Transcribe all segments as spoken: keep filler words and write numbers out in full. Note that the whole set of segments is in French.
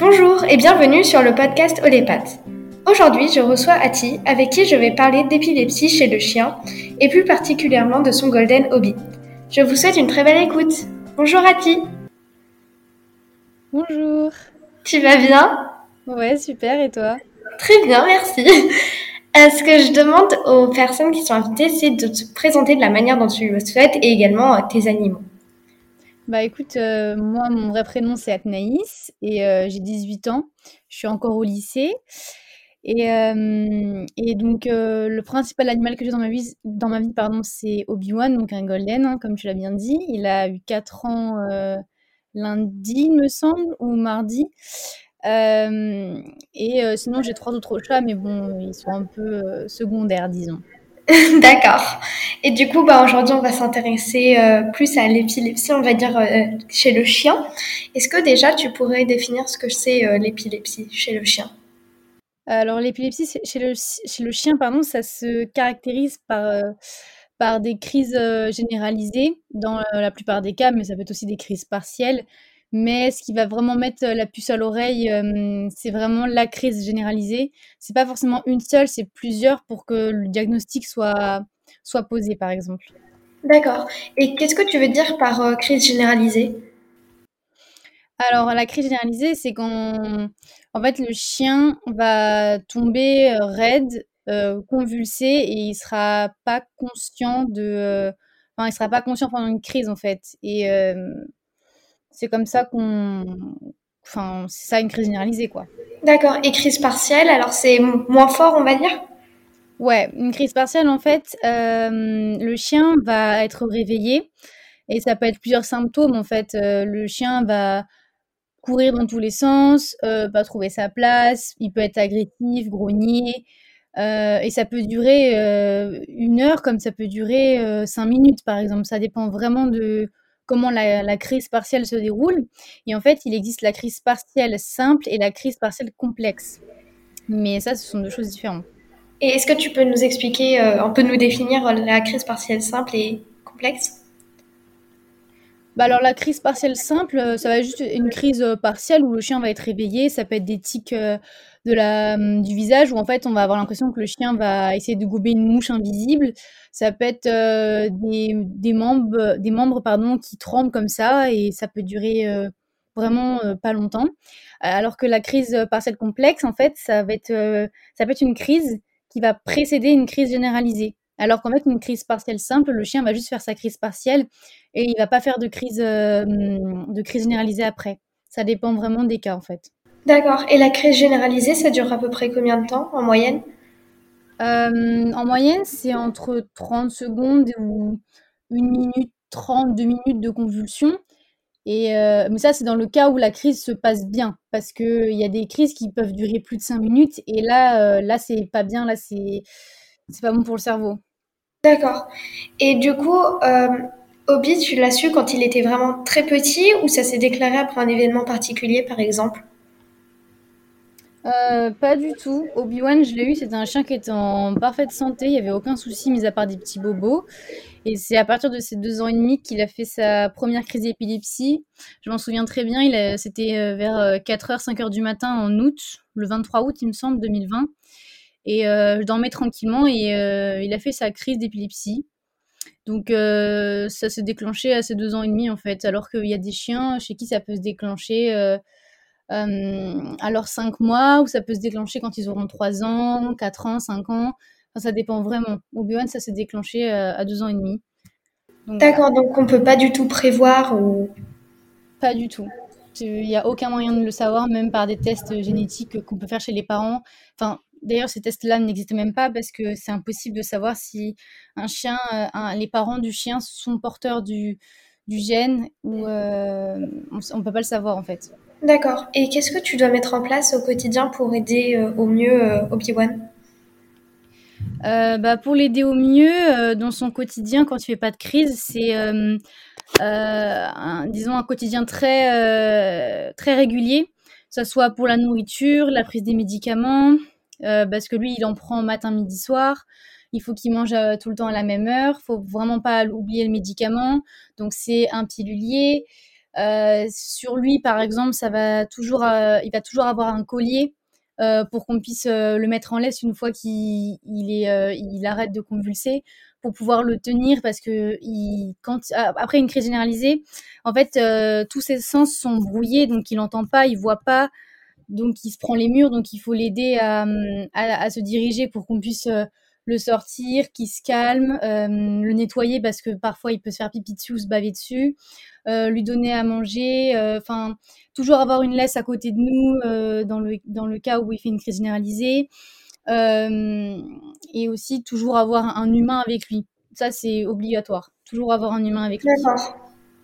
Bonjour et bienvenue sur le podcast Olépath. Aujourd'hui, je reçois Ati, avec qui je vais parler d'épilepsie chez le chien, et plus particulièrement de son Golden Obi. Je vous souhaite une très belle écoute. Bonjour Ati. Bonjour. Tu vas bien ? Ouais, super, et toi ? Très bien, merci. Euh, ce que je demande aux personnes qui sont invitées, c'est de te présenter de la manière dont tu le souhaites et également euh, tes animaux. Bah écoute, euh, moi, mon vrai prénom, c'est Atnaïs, et euh, j'ai dix-huit ans. Je suis encore au lycée. Et, euh, et donc, euh, le principal animal que j'ai dans ma vie, dans ma vie pardon, c'est Obi-Wan, donc un golden, hein, comme tu l'as bien dit. Il a eu quatre ans euh, lundi, il me semble, ou mardi. Euh, et euh, sinon, j'ai trois autres chats, mais bon, ils sont un peu euh, secondaires, disons. D'accord. Et du coup, bah, aujourd'hui, on va s'intéresser euh, plus à l'épilepsie, on va dire, euh, chez le chien. Est-ce que déjà, tu pourrais définir ce que c'est euh, l'épilepsie chez le chien ? Alors l'épilepsie c'est chez le chez le chien, pardon, ça se caractérise par, heu, par des crises, heu, généralisées dans, heu, la plupart des cas, mais ça peut être aussi des crises partielles. Mais ce qui va vraiment mettre, heu, la puce à l'oreille, hem, c'est vraiment la crise généralisée. C'est pas forcément une seule, c'est plusieurs pour que le diagnostic soit soit posé, par exemple. D'accord. Et qu'est-ce que tu veux dire par euh, crise généralisée ? Alors, la crise généralisée, c'est quand, en fait, le chien va tomber euh, raide, euh, convulsé, et il sera pas conscient de, euh, enfin, il sera pas conscient pendant une crise, en fait. Et euh, c'est comme ça qu'on, enfin, c'est ça une crise généralisée, quoi. D'accord. Et crise partielle, alors c'est m- moins fort, on va dire ? Ouais, une crise partielle, en fait, euh, le chien va être réveillé, et ça peut être plusieurs symptômes, en fait. Euh, le chien va courir dans tous les sens, heu, pas trouver sa place, il peut être agressif, grogner, heu et ça peut durer, heu, une heure comme ça peut durer, heu, cinq minutes, par exemple. Ça dépend vraiment de comment la la crise partielle se déroule et en fait, il existe la crise partielle simple et la crise partielle complexe. Mais ça, ce sont deux choses différentes. Et est-ce que tu peux nous expliquer, euh, un peu nous définir euh, la crise partielle simple et complexe ? Bah, alors la crise partielle simple, heu, ça va être juste une crise, heu, partielle où le chien va être réveillé. Ça peut être des tics, heu, de la, mmh, du visage où en fait on va avoir l'impression que le chien va essayer de gober une mouche invisible. Ça peut être, heu, des des membres des membres pardon qui tremblent comme ça et ça peut durer, heu, vraiment, heu, pas longtemps. Alors que la crise, heu, partielle complexe en fait, ça va être, heu, ça peut être une crise qui va précéder une crise généralisée. Alors qu'en fait une crise partielle simple, le chien va juste faire sa crise partielle et il va pas faire de crise, hem, de crise généralisée après. Ça dépend vraiment des cas, en fait. D'accord. Et la crise généralisée, ça dure à peu près combien de temps en moyenne ? Hem, en moyenne, c'est entre trente secondes ou une minute trente, deux minutes de convulsion et heu, mais ça, c'est dans le cas où la crise se passe bien. Parce qu'il y a des crises qui peuvent durer plus de cinq minutes et là, heu, là, c'est pas bien, là, c'est c'est pas bon pour le cerveau. D'accord. Et du coup, euh, Obi, tu l'as su quand il était vraiment très petit ou ça s'est déclaré après un événement particulier, par exemple ? Heu, pas du tout. Obi-Wan, je l'ai eu, c'était un chien qui était en parfaite santé, il y avait aucun souci mis à part des petits bobos. Et c'est à partir de ses deux ans et demi qu'il a fait sa première crise d'épilepsie. Je m'en souviens très bien, il a c'était, heu, vers, heu, quatre heures cinq heures du matin en août, le vingt-trois août, il me semble, deux mille vingt et heu, je dormais tranquillement et heu, il a fait sa crise d'épilepsie. Donc heu, ça s'est déclenché à ses deux ans et demi, en fait, alors qu'il y a des chiens chez qui ça peut se déclencher, heu, hem, à leurs cinq mois ou ça peut se déclencher quand ils auront trois ans, quatre ans, cinq ans. Enfin, ça dépend vraiment. Obi-Wan, ça s'est déclenché, heu, à deux ans et demi. Donc voilà. D'accord, donc on peut pas du tout prévoir ou... Pas du tout. Il y a aucun moyen de le savoir, même par des tests génétiques qu'on peut faire chez les parents. Enfin, d'ailleurs, ces tests-là n'existent même pas parce que c'est impossible de savoir si un chien, euh, un- les parents du chien sont porteurs du, du gène ou euh, on ne peut pas le savoir en fait. D'accord. Et qu'est-ce que tu dois mettre en place au quotidien pour aider euh, au mieux euh, Obi-Wan ? Euh, bah, pour l'aider au mieux euh, dans son quotidien quand il fait pas de crise, c'est euh, euh, un, disons un quotidien très euh, très régulier, que ça soit pour la nourriture, la prise des médicaments, euh, parce que lui il en prend matin, midi, soir. Il faut qu'il mange euh, tout le temps à la même heure. Faut vraiment pas oublier le médicament. Donc c'est un pilulier. Heu, sur lui, par exemple, ça va toujours, heu, il va toujours avoir un collier, heu, pour qu'on puisse, heu, le mettre en laisse une fois qu'il il est, heu, il arrête de convulser, pour pouvoir le tenir parce qu'il quand a après une crise généralisée, en fait, heu, tous ses sens sont brouillés, donc il entend pas, il voit pas, donc il se prend les murs, donc il faut l'aider à, mmh, à à se diriger pour qu'on puisse, heu, le sortir, qu'il se calme, hem, le nettoyer parce que parfois il peut se faire pipi dessus ou se baver dessus, heu, lui donner à manger, heu, enfin toujours avoir une laisse à côté de nous, heu, dans le dans le cas où il fait une crise généralisée, hem et aussi toujours avoir un humain avec lui. Ça, c'est obligatoire, toujours avoir un humain avec lui. D'accord.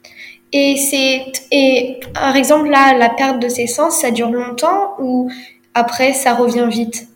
Et c'est et par exemple là, la perte de ses sens, ça dure longtemps ou après ça revient vite?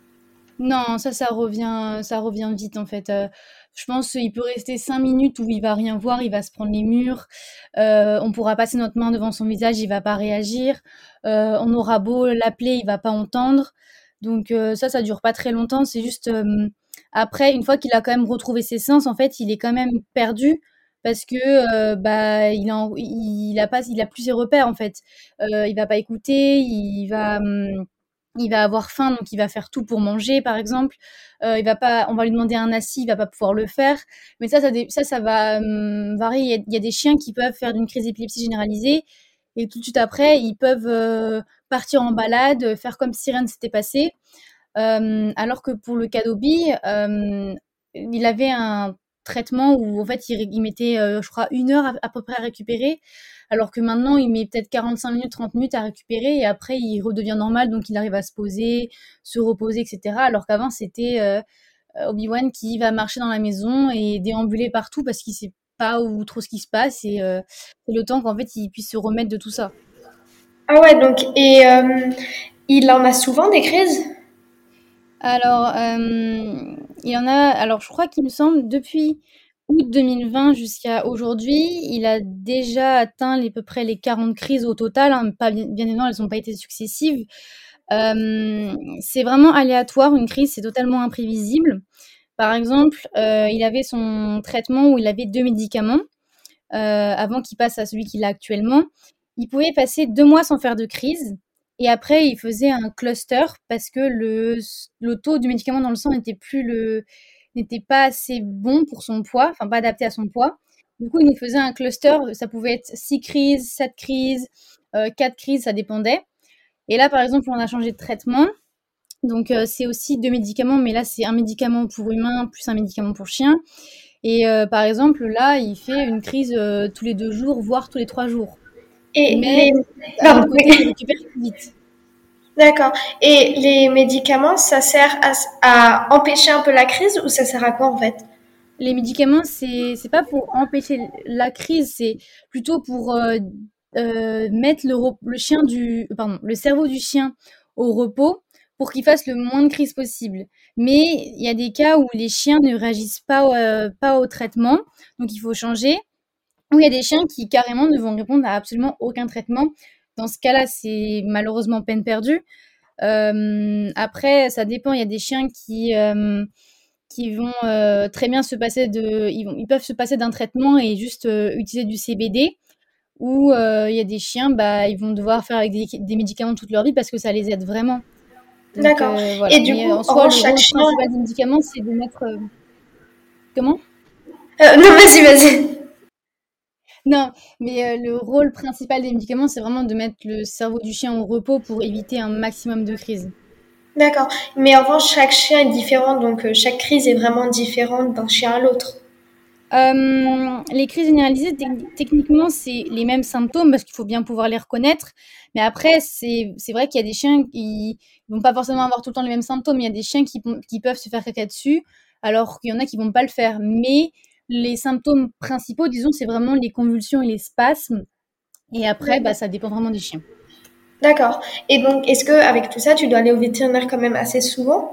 Non, ça, ça revient, ça revient vite en fait. Heu, je pense qu'il peut rester cinq minutes où il va rien voir, il va se prendre les murs. Heu, on pourra passer notre main devant son visage, il va pas réagir. Heu, on aura beau l'appeler, il va pas entendre. Donc heu, ça, ça dure pas très longtemps. C'est juste, hem, après, une fois qu'il a quand même retrouvé ses sens, en fait, il est quand même perdu parce que, heu, bah, il est en il il a pas il a plus ses repères en fait. Heu, il va pas écouter, il va, mmh il va avoir faim, donc il va faire tout pour manger, par exemple. Heu, il va pas on va lui demander un assis, il va pas pouvoir le faire. Mais ça, ça dé ça, ça va, hem, varier. Il y a il y a des chiens qui peuvent faire d'une crise d'épilepsie généralisée et tout de suite après, ils peuvent, heu, partir en balade, heu, faire comme si rien ne s'était passé. Hem, alors que pour le cas d'Obi, hem, il avait un traitement où en fait il ré il mettait, heu, je crois une heure à à peu près à récupérer, alors que maintenant il met peut-être quarante-cinq minutes, trente minutes à récupérer et après il redevient normal, donc il arrive à se poser, se reposer et cetera. Alors qu'avant c'était, heu, Obi-Wan qui va marcher dans la maison et déambuler partout parce qu'il sait pas où trop ce qui se passe et heu, c'est le temps qu'en fait il puisse se remettre de tout ça. Ah ouais, donc et euh, il en a souvent des crises? Alors, hem, il y en a alors je crois qu'il me semble depuis août deux mille vingt jusqu'à aujourd'hui, il a déjà atteint les à peu près les quarante crises au total, hein, pas bien bien évidemment, elles ont pas été successives. Hem, c'est vraiment aléatoire une crise, c'est totalement imprévisible. Par exemple, heu, il avait son traitement où il avait deux médicaments, heu, avant qu'il passe à celui qu'il a actuellement. Il pouvait passer deux mois sans faire de crise et après il faisait un cluster parce que le le taux du médicament dans le sang n'était plus le n'était pas assez bon pour son poids, enfin pas adapté à son poids. Du coup, il nous faisait un cluster, ça pouvait être six crises, sept crises, heu, quatre crises, ça dépendait. Et là, par exemple, on a changé de traitement, donc heu, c'est aussi deux médicaments, mais là, c'est un médicament pour humain plus un médicament pour chien. Et heu, par exemple, là, il fait une crise, heu, tous les deux jours, voire tous les trois jours. Et Mais les d'un autre pardon, côté, il oui. récupère plus vite. D'accord. Et les médicaments, ça sert à, s- à empêcher un peu la crise ou ça sert à quoi en fait? Les médicaments, c'est c'est pas pour empêcher la crise, c'est plutôt pour, heu heu, mettre le rep le chien du pardon, le cerveau du chien au repos pour qu'il fasse le moins de crises possible. Mais il y a des cas où les chiens ne réagissent pas, heu, pas au traitement, donc il faut changer. Ou il y a des chiens qui carrément ne vont répondre à absolument aucun traitement. Dans ce cas-là, c'est malheureusement peine perdue. Euh, après, ça dépend. Il y a des chiens qui euh, qui vont euh, très bien se passer de, ils, vont, ils peuvent se passer d'un traitement et juste euh, utiliser du C B D. Ou euh, il y a des chiens, bah, ils vont devoir faire avec des, des médicaments toute leur vie parce que ça les aide vraiment. Donc D'accord. euh, Et voilà. du Mais coup, en en soi, revanche, le chaque rôle chien. principal des médicaments, c'est de mettre euh, comment? Euh, non, vas-y, vas-y. Non, mais heu, le rôle principal des médicaments, c'est vraiment de mettre le cerveau du chien au repos pour éviter un maximum de crises. D'accord. Mais en revanche, chaque chien est différent, donc euh, chaque crise est vraiment différente d'un chien à l'autre. Hem, les crises généralisées, techni techniquement, c'est les mêmes symptômes parce qu'il faut bien pouvoir les reconnaître. Mais après, c'est c'est vrai qu'il y a des chiens qui vont pas forcément avoir tout le temps les mêmes symptômes. Il y a des chiens qui pon qui peuvent se faire caca dessus, alors qu'il y en a qui vont pas le faire. Mais les symptômes principaux, disons, c'est vraiment les convulsions et les spasmes et après, bah, D'accord. ça dépend vraiment des chiens. D'accord. Et donc, est-ce que avec tout ça, tu dois aller au vétérinaire quand même assez souvent?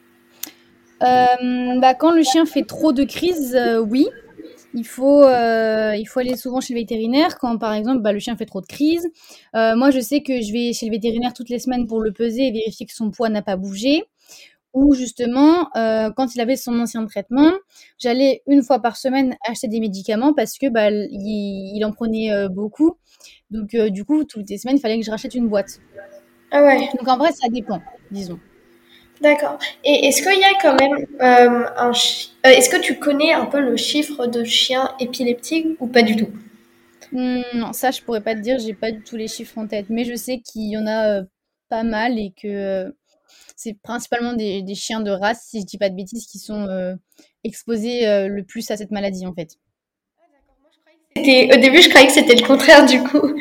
Hem, bah, quand le chien fait trop de crises, heu, oui, il faut, heu, il faut aller souvent chez le vétérinaire quand, par exemple, bah, le chien fait trop de crises. Heu, moi, je sais que je vais chez le vétérinaire toutes les semaines pour le peser et vérifier que son poids n'a pas bougé. où justement, heu, quand il avait son ancien traitement, j'allais une fois par semaine acheter des médicaments parce que, bah, l il il en prenait, heu, beaucoup. Donc heu, du coup, toutes les semaines, il fallait que je rachète une boîte. Ah ouais, Donc en vrai, ça dépend, disons. d'accord. Et est-ce qu'il y a quand même euh, un chi- euh, est-ce que tu connais un peu le chiffre de chiens épileptiques ou pas du tout? Mmh, non, ça, je pourrais pas te dire, j'ai pas du tout les chiffres en tête, mais je sais qu'il y en a, heu, pas mal et que, heu, c'est principalement des des chiens de race, si je dis pas de bêtises, qui sont, heu, exposés, heu, le plus à cette maladie, en fait. C'était, au début, je croyais que c'était le contraire du coup.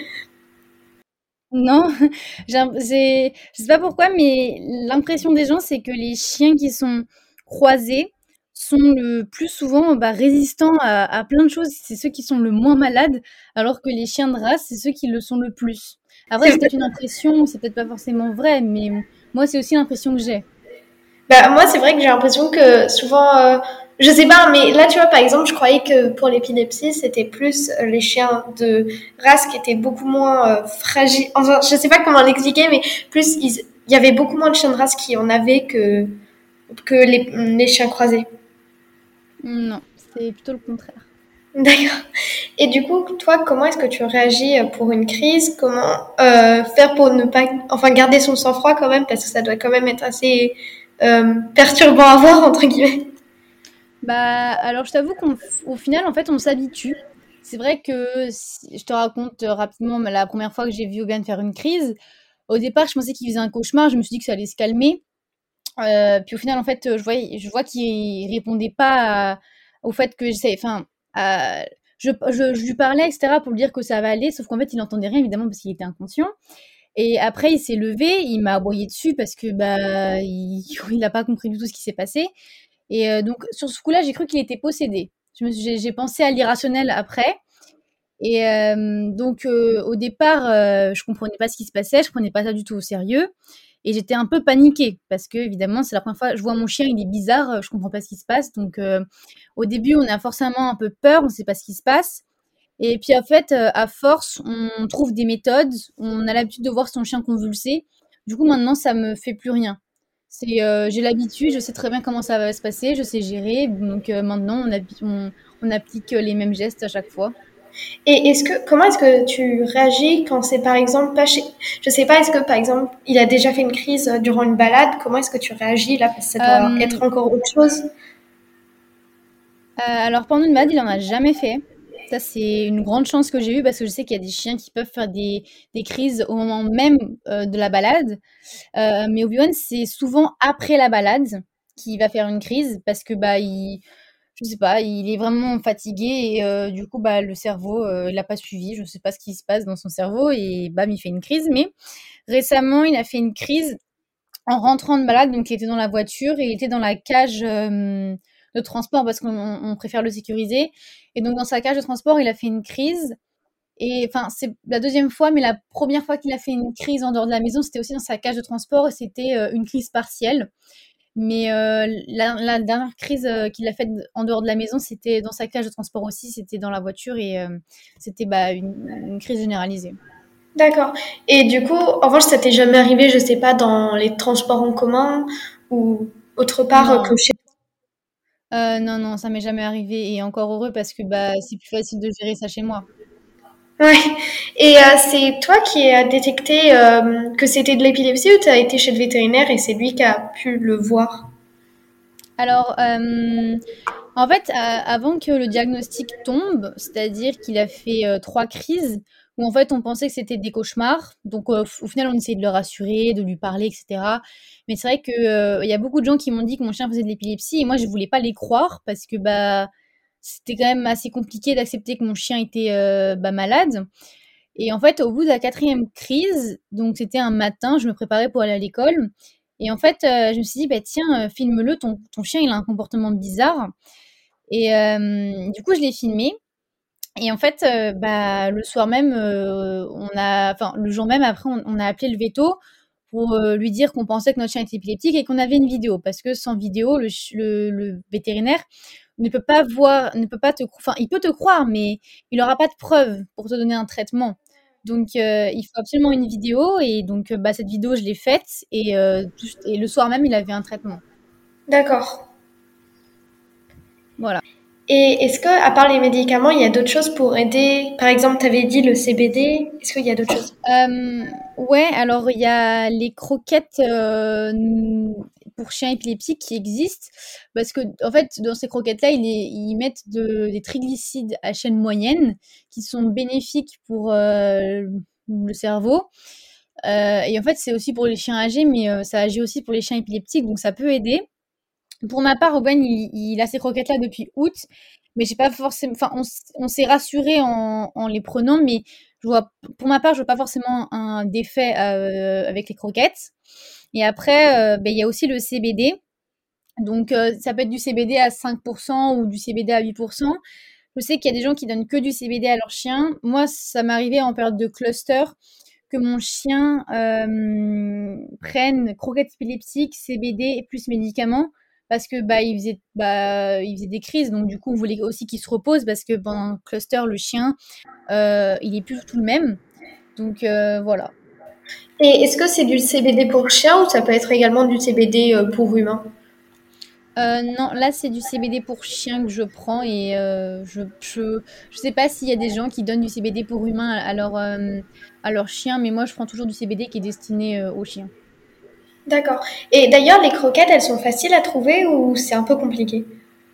Non, j'ai l'im j'ai je sais pas pourquoi, mais l'impression des gens, c'est que les chiens qui sont croisés sont le plus souvent, bah, résistants à à plein de choses. C'est ceux qui sont le moins malades, alors que les chiens de race, c'est ceux qui le sont le plus. Après, C'est c'est peut-être une impression, c'est peut-être pas forcément vrai, mais moi, c'est aussi l'impression que j'ai. Bah, moi, c'est vrai que j'ai l'impression que souvent, euh, je sais pas, mais là, tu vois, par exemple, je croyais que pour l'épilepsie, c'était plus euh, les chiens de race qui étaient beaucoup moins euh, fragiles. Enfin, je sais pas comment l'expliquer, mais plus ils- il y avait beaucoup moins de chiens de race qui en avaient que, que les, les chiens croisés. Non, c'est plutôt le contraire. D'accord. Et du coup, toi, comment est-ce que tu réagis euh, pour une crise? Comment euh, faire pour ne pas, enfin, garder son sang-froid quand même, parce que ça doit quand même être assez euh, perturbant à voir, entre guillemets. Bah, alors je t'avoue qu'au au final, en fait, on s'habitue. C'est vrai que si je te raconte, heu, rapidement, bah, la première fois que j'ai vu Hogan faire une crise, au départ, je pensais qu'il faisait un cauchemar, je me suis dit que ça allait se calmer, heu, puis au final, en fait, heu, je voyais je vois qu'il répondait pas à au fait que j'essayais enfin, à je je je lui parlais et cetera pour lui dire que ça va aller, sauf qu'en fait, il entendait rien évidemment parce qu'il était inconscient et après il s'est levé, il m'a aboyé dessus parce que, bah, il il a pas compris du tout ce qui s'est passé et heu, donc sur ce coup-là, j'ai cru qu'il était possédé. Je me suis j'ai j'ai pensé à l'irrationnel après et hem, donc heu, au départ, heu, je comprenais pas ce qui se passait, je prenais pas ça du tout au sérieux et j'étais un peu paniquée parce qu'évidemment, c'est la première fois je vois mon chien, il est bizarre, heu, je comprends pas ce qui se passe donc heu, au début, on a forcément un peu peur, on sait pas ce qui se passe et puis en fait, heu, à force, on trouve des méthodes, on a l'habitude de voir son chien convulser. Du coup, maintenant, ça me fait plus rien. C'est, heu, j'ai l'habitude, je sais très bien comment ça va se passer, je sais gérer, donc heu, maintenant on habit on on applique, heu, les mêmes gestes à chaque fois. Et est-ce que, comment est-ce que tu réagis quand c'est par exemple pas chez, je sais pas, est-ce que par exemple il a déjà fait une crise euh, durant une balade, comment est-ce que tu réagis là, parce que ça doit Hem, être encore autre chose. heu, alors pendant une balade, il en a jamais fait. Ça, c'est une grande chance que j'ai eue parce que je sais qu'il y a des chiens qui peuvent faire des des crises au moment même, heu, de la balade. Heu, mais Obi-Wan, c'est souvent après la balade qu'il va faire une crise parce que, bah, il je sais pas, il est vraiment fatigué et heu, du coup, bah, le cerveau, heu, il a pas suivi. Je sais pas ce qui se passe dans son cerveau et bam, il fait une crise. Mais récemment, il a fait une crise en rentrant de balade, donc il était dans la voiture et il était dans la cage, hem, de transport parce qu'on on on préfère le sécuriser et donc dans sa cage de transport, il a fait une crise et enfin, c'est la deuxième fois, mais la première fois qu'il a fait une crise en dehors de la maison, c'était aussi dans sa cage de transport et c'était, heu, une crise partielle. Mais heu, la la dernière crise, heu, qu'il a faite en dehors de la maison, c'était dans sa cage de transport aussi, c'était dans la voiture et hem, c'était, bah, une une crise généralisée. D'accord. Et du coup, en revanche, ça t'est jamais arrivé, je sais pas, dans les transports en commun ou autre part euh, que Non, chez. heu, non, non, ça m'est jamais arrivé et encore heureux parce que, bah, c'est plus facile de gérer ça chez moi. Ouais. Et euh, c'est toi qui as détecté euh, que c'était de l'épilepsie ou tu as été chez le vétérinaire et c'est lui qui a pu le voir? Alors, hem, en fait, a avant que le diagnostic tombe, c'est-à-dire qu'il a fait, heu, trois crises où en fait on pensait que c'était des cauchemars, donc heu, au final on essayait de le rassurer, de lui parler et cetera. Mais c'est vrai que, heu, il y a beaucoup de gens qui m'ont dit que mon chien faisait de l'épilepsie et moi je voulais pas les croire parce que, bah, c'était quand même assez compliqué d'accepter que mon chien était, heu, bah, malade et en fait au bout de la quatrième crise, donc c'était un matin, je me préparais pour aller à l'école et en fait, heu, je me suis dit: «Bah tiens, heu, filme-le, ton ton chien il a un comportement bizarre». Et hem, du coup, je l'ai filmé et en fait, heu, bah, le soir même, heu, on a enfin, le jour même après, on on a appelé le véto pour, heu, lui dire qu'on pensait que notre chien était épileptique et qu'on avait une vidéo. Parce que sans vidéo, le ch le le vétérinaire ne peut pas voir ne peut pas te cro enfin, il peut te croire, mais il aura pas de preuves pour te donner un traitement. Donc heu, il faut absolument une vidéo et donc heu, bah, cette vidéo, je l'ai faite et heu, tout et le soir même, il avait un traitement. D'accord. Voilà. Et est-ce que, à part les médicaments, il y a d'autres choses pour aider? Par exemple, tu avais dit le C B D. Est-ce qu'il y a d'autres choses? Euh, ouais, alors il y a les croquettes euh, n- pour chiens épileptiques qui existent parce que en fait dans ces croquettes-là ils, les- ils mettent de- des triglycides à chaîne moyenne qui sont bénéfiques pour euh, le cerveau. Euh, et en fait c'est aussi pour les chiens âgés mais euh, ça agit aussi pour les chiens épileptiques donc ça peut aider. Pour ma part, Owen, il, il a ces croquettes-là depuis août, mais j'ai pas forcément. Enfin, on, s- on s'est rassuré en, en les prenant, mais je vois, pour ma part, je vois pas forcément un défait euh, avec les croquettes. Et après, euh, ben, il y a aussi le C B D. Donc, euh, ça peut être du C B D à cinq pour cent ou du C B D à huit pour cent. Je sais qu'il y a des gens qui donnent que du C B D à leur chien. Moi, ça m'arrivait en période de cluster que mon chien euh, prenne croquettes épileptiques, C B D et plus médicaments parce que bah il faisait bah il faisait des crises donc du coup on voulait aussi qu'il se repose parce que pendant un cluster le chien euh, il est plus du tout le même donc euh, voilà. Et est-ce que c'est du C B D pour chien ou ça peut être également du C B D euh, pour humain? Euh, non, là c'est du C B D pour chien que je prends et euh, je, je je sais pas s'il y a des gens qui donnent du C B D pour humain à leur euh, à leur chien mais moi je prends toujours du C B D qui est destiné euh, aux chiens. D'accord. Et d'ailleurs, les croquettes, elles sont faciles à trouver ou c'est un peu compliqué?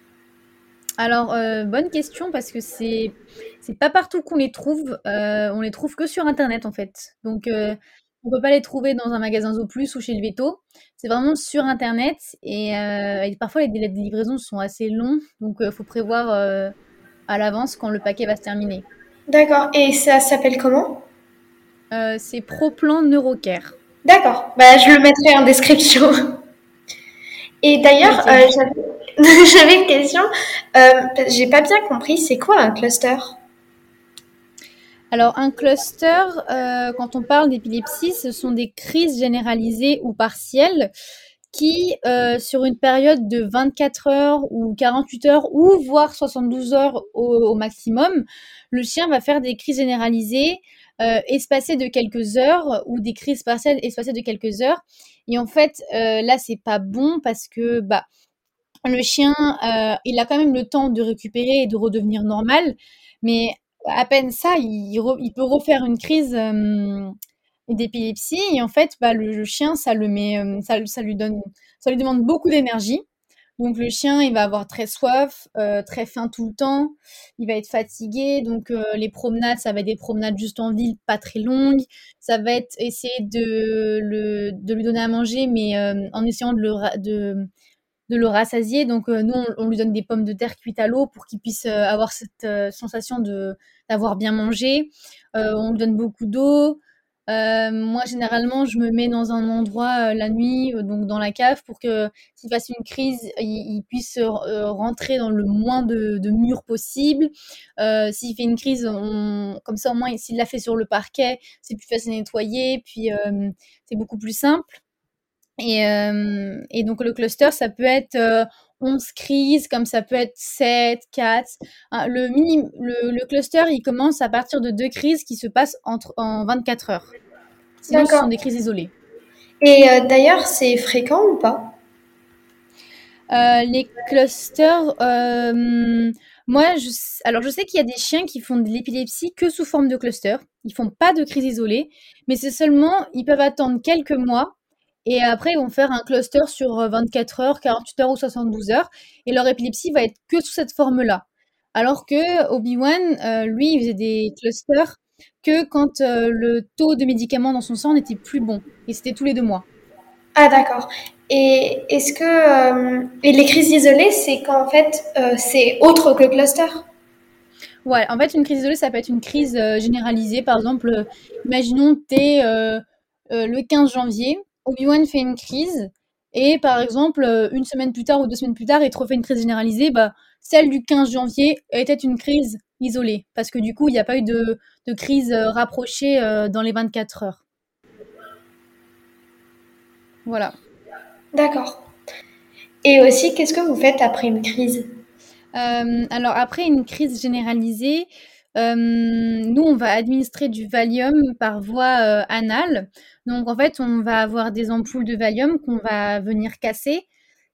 Alors, heu, bonne question parce que c'est c'est pas partout qu'on les trouve, heu, on les trouve que sur internet, en fait. Donc, heu, on peut pas les trouver dans un magasin Zooplus ou chez le véto. C'est vraiment sur internet et heu et parfois les délais de livraison sont assez longs, donc heu, faut prévoir, heu, à l'avance quand le paquet va se terminer. D'accord. Et ça s'appelle comment? Heu, c'est Proplan NeuroCare. D'accord. Bah, je le mettrai en description. Et d'ailleurs, OK. euh, j'avais j'avais une question. Euh, j'ai pas bien compris, c'est quoi un cluster? Alors, un cluster, euh, quand on parle d'épilepsie, ce sont des crises généralisées ou partielles qui, euh, sur une période de vingt-quatre heures ou quarante-huit heures ou voire soixante-douze heures au, au maximum, le chien va faire des crises généralisées euh, espacées de quelques heures ou des crises partielles espacées de quelques heures. Et en fait, euh, là, c'est pas bon parce que bah, le chien, euh, il a quand même le temps de récupérer et de redevenir normal, mais à peine ça, il, re- il peut refaire une crise euh, d'épilepsie et en fait, bah, le, le chien, ça le met, euh, ça, ça lui donne, ça lui demande beaucoup d'énergie. Donc le chien, il va avoir très soif, euh, très faim tout le temps, il va être fatigué. Donc euh, les promenades, ça va être des promenades juste en ville, pas très longues. Ça va être essayer de, le, de lui donner à manger, mais euh, en essayant de le, ra- de, de le rassasier. Donc euh, nous, on, on lui donne des pommes de terre cuites à l'eau pour qu'il puisse euh, avoir cette euh, sensation de d'avoir bien mangé. Euh, on lui donne beaucoup d'eau. Euh, moi, généralement, je me mets dans un endroit euh, la nuit, euh, donc dans la cave, pour que s'il fasse une crise, il, il puisse euh, rentrer dans le moins de, de murs possible. Euh, s'il fait une crise, on, comme ça, au moins, s'il l'a fait sur le parquet, c'est plus facile à nettoyer, puis euh, c'est beaucoup plus simple. Et, euh, et donc le cluster, ça peut être euh, onze crises, comme ça peut être sept, quatre. Hein, Le, mini, le, le cluster, il commence à partir de deux crises qui se passent entre, en vingt-quatre heures. Sinon, ce sont D'accord. des crises isolées. Et euh, d'ailleurs, c'est fréquent ou pas? Euh, les clusters, euh, moi, je, s- alors je sais qu'il y a des chiens qui font de l'épilepsie que sous forme de cluster. Ils font pas de crise isolée, mais c'est seulement, ils peuvent attendre quelques mois et après ils vont faire un cluster sur euh, vingt-quatre heures, quarante-huit heures ou soixante-douze heures et leur épilepsie va être que sous cette forme-là. Alors que Obi-Wan, euh, lui, il faisait des clusters que quand euh, le taux de médicaments dans son sang n'était plus bon et c'était tous les deux mois. Ah, d'accord. Et est-ce que euh, et les crises isolées, c'est quand en fait euh, c'est autre que le cluster? Ouais, en fait, une crise isolée, ça peut être une crise euh, généralisée. Par exemple, euh, imaginons que t'es euh, euh, le quinze janvier, Obi-Wan fait une crise, et par exemple, euh, une semaine plus tard ou deux semaines plus tard, il te refait une crise généralisée, bah, celle du quinze janvier était une crise isolée, parce que du coup, il n'y a pas eu de, de crise euh, rapprochée euh, dans les vingt-quatre heures. Voilà. D'accord. Et aussi, qu'est-ce que vous faites après une crise? Euh, alors après une crise généralisée, euh, nous on va administrer du Valium par voie euh, anale. Donc en fait on va avoir des ampoules de Valium qu'on va venir casser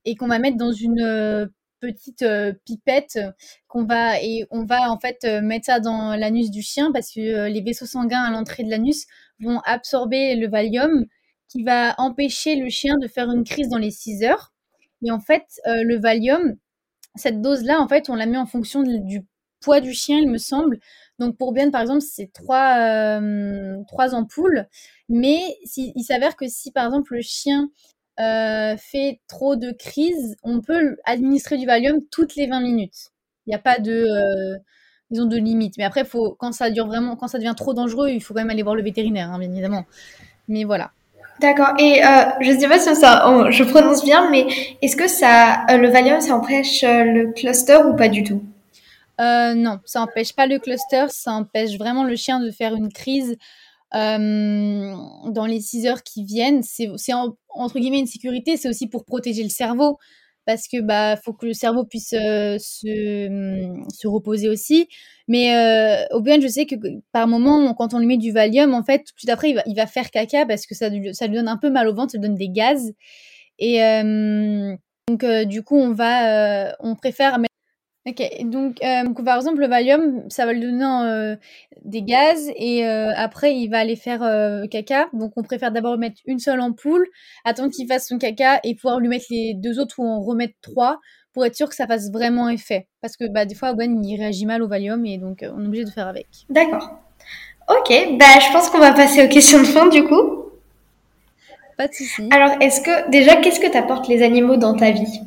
et qu'on va mettre dans une euh, petite euh, pipette qu'on va et on va en fait euh, mettre ça dans l'anus du chien parce que euh, les vaisseaux sanguins à l'entrée de l'anus vont absorber le Valium qui va empêcher le chien de faire une crise dans les six heures. Et en fait, euh, le Valium, cette dose-là, en fait, on la met en fonction de- du poids du chien, il me semble. Donc pour Ben, par exemple, c'est trois, euh, trois ampoules. Mais si, il s'avère que si, par exemple, le chien euh, fait trop de crises, on peut administrer du Valium toutes les vingt minutes. Il n'y a pas de, euh, disons, de limite. Mais après, faut, quand ça dure vraiment, quand ça devient trop dangereux, il faut quand même aller voir le vétérinaire, hein, bien évidemment. Mais voilà. D'accord. Et euh, je sais pas si ça, oh, je prononce bien, mais est-ce que ça, euh, le Valium, ça empêche euh, le cluster ou pas du tout? Euh, non, ça empêche pas le cluster, ça empêche vraiment le chien de faire une crise euh, dans les six heures qui viennent. C'est, c'est en- entre guillemets une sécurité, c'est aussi pour protéger le cerveau parce que bah faut que le cerveau puisse euh, se, hum, se reposer aussi. Mais euh, au bien, je sais que par moment, quand on lui met du Valium, en fait, tout de suite après, il va, il va faire caca parce que ça, lui- ça lui donne un peu mal au ventre, ça lui donne des gaz. Et euh, donc, euh, du coup, on va, euh, on préfère OK, donc heu, donc par exemple, le Valium, ça va lui donner, heu, des gaz et heu, après il va aller faire, heu, caca. Donc on préfère d'abord mettre une seule ampoule, attendre qu'il fasse son caca et pouvoir lui mettre les deux autres ou en remettre trois pour être sûr que ça fasse vraiment effet. Parce que, bah, des fois, Gwen, il réagit mal au Valium et donc heu, on est obligé de faire avec. D'accord. Ok, bah je pense qu'on va passer aux questions de fin du coup. Pas de souci. Alors, est-ce que déjà, qu'est-ce que t'apportent les animaux dans ta vie?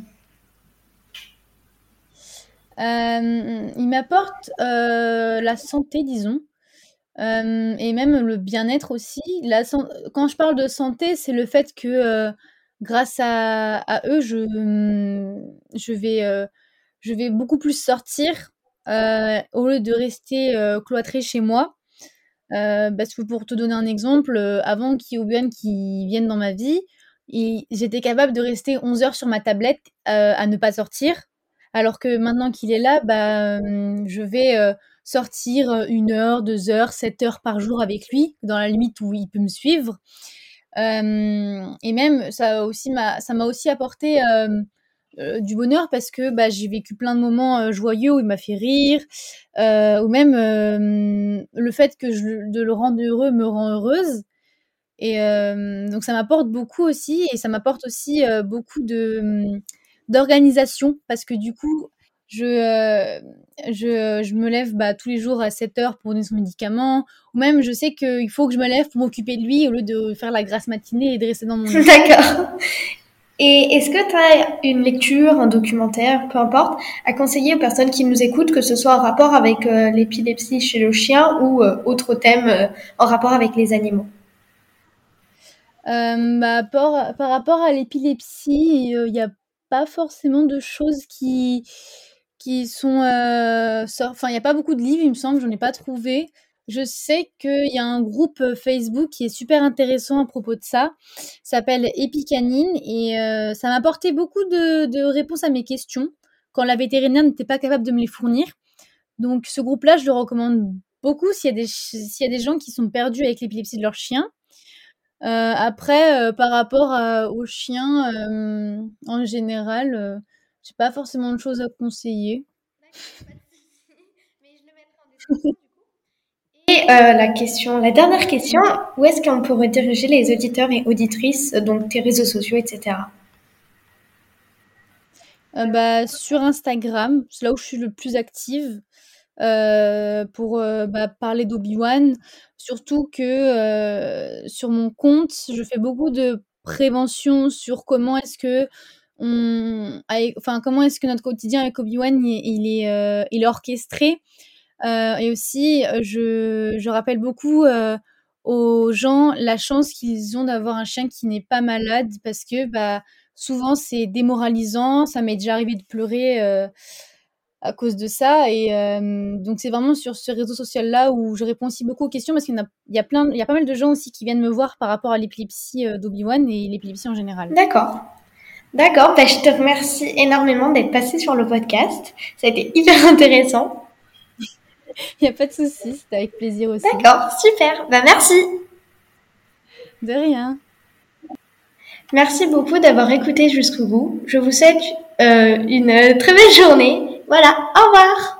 Hem, il m'apporte, heu, la santé, disons. Hem et même le bien-être aussi. La san Quand je parle de santé, c'est le fait que, heu, grâce à à eux, je, mmh, je vais, heu, je vais beaucoup plus sortir, heu, au lieu de rester, heu, cloîtrée chez moi. Heu, parce que pour te donner un exemple, heu, avant qu'il y ait Obi-Wan qui vienne dans ma vie, i j'étais capable de rester onze heures sur ma tablette, heu, à ne pas sortir. Alors que maintenant qu'il est là, bah, hem, je vais, heu, sortir, heu, une heure, deux heures, sept heures par jour avec lui, dans la limite où il peut me suivre. Hem et même ça aussi m'a ça m'a aussi apporté, hem, heu, du bonheur parce que, bah, j'ai vécu plein de moments, heu, joyeux où il m'a fait rire, heu, ou même, hem, le fait que je le de le rendre heureux me rend heureuse et hem, donc ça m'apporte beaucoup aussi et ça m'apporte aussi, heu, beaucoup de, mmh, d'organisation parce que du coup, je, heu, je je me lève, bah, tous les jours à sept heures pour donner son médicament ou même je sais qu'il faut que je me lève pour m'occuper de lui au lieu de faire la grasse matinée et de rester dans mon lit. D'accord. Et est-ce que tu as une lecture, un documentaire, peu importe, à conseiller aux personnes qui nous écoutent, que ce soit en rapport avec euh, l'épilepsie chez le chien ou euh, autre thème euh, en rapport avec les animaux? Hem, bah, par par rapport à l'épilepsie, heu, il y a pas forcément de choses qui qui sont, heu, sor enfin, il y a pas beaucoup de livres, il me semble, j'en ai pas trouvé. Je sais qu'il y a un groupe, heu, Facebook qui est super intéressant à propos de ça. Ça s'appelle Epicanine et heu, ça m'a apporté beaucoup de de réponses à mes questions, quand la vétérinaire n'était pas capable de me les fournir. Donc ce groupe-là, je le recommande beaucoup s'il y a des ch s'il y a des gens qui sont perdus avec l'épilepsie de leur chien. Heu, après, heu, par rapport à aux chiens, hem, en général, heu, j'ai pas forcément de choses à conseiller. Et euh, la question, la dernière question, OK. où est-ce qu'on peut rediriger les auditeurs et auditrices, euh, donc tes réseaux sociaux, et cetera. Heu, bah, sur Instagram, c'est là où je suis le plus active, heu, pour, heu, bah, parler d'Obi-Wan. Surtout que, heu, sur mon compte, je fais beaucoup de prévention sur comment est-ce qu'on aille enfin, comment est-ce que notre quotidien avec Obi-Wan il il est, heu, il est orchestré. Heu et aussi, heu, je je rappelle beaucoup, heu, aux gens la chance qu'ils ont d'avoir un chien qui n'est pas malade parce que, bah, souvent c'est démoralisant. Ça m'est déjà arrivé de pleurer, heu, à cause de ça et hem, donc c'est vraiment sur ce réseau social-là où je réponds aussi beaucoup aux questions parce qu'il y en a il y a plein il y a pas mal de gens aussi qui viennent me voir par rapport à l'épilepsie, heu, d'Obi-Wan et l'épilepsie en général. D'accord. D'accord, bah, je te remercie énormément d'être passé sur le podcast. Ça a été hyper intéressant. Il y a pas de souci, c'était avec plaisir aussi. D'accord, super. Bah, merci. De rien. Merci beaucoup d'avoir écouté jusqu'au bout. Je vous souhaite euh, une très belle journée. Voilà, au revoir.